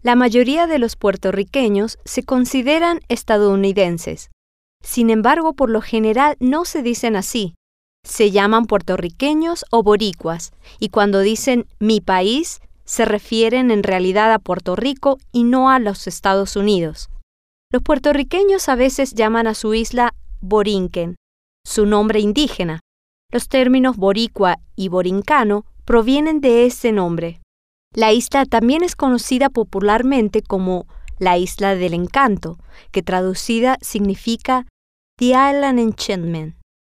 La mayoría de los puertorriqueños se consideran estadounidenses. Sin embargo, por lo general no se dicen así. Se llaman puertorriqueños o boricuas, y cuando dicen mi país, se refieren en realidad a Puerto Rico y no a los Estados Unidos. Los puertorriqueños a veces llaman a su isla Borinquen, su nombre indígena. Los términos boricua y borincano provienen de ese nombre. La isla también es conocida popularmente como la Isla del Encanto, que traducida significa The Island Enchantment.